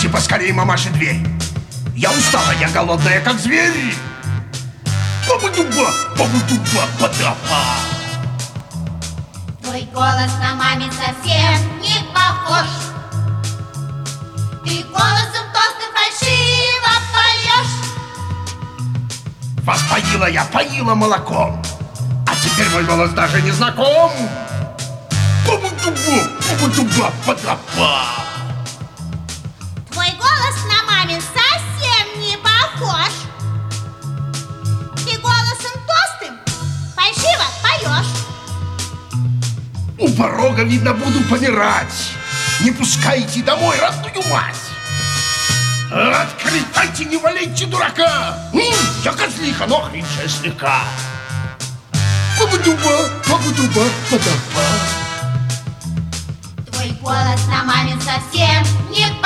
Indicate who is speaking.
Speaker 1: Откройте поскорее, мамаши, дверь. Я устала, я голодная, как зверь. Баба-дуба, баба-дуба-ба-да-ба.
Speaker 2: Твой голос на мамин совсем не похож. Ты голосом толстым фальшиво поешь.
Speaker 1: Вас поила я, поила молоком, а теперь мой голос даже не знаком. Баба-дуба, баба-дуба-ба-да-ба.
Speaker 2: Твой голос на мамин совсем не похож. Ты голосом толстым фальшиво поешь.
Speaker 1: У порога, видно, буду помирать. Не пускайте домой родную мать. Открывайте, не валяйте дурака. Я козлиха, но хрипшая слегка. Баба-дуба, баба-дуба-ба-да-ба.
Speaker 2: Твой голос на мамин совсем не похож.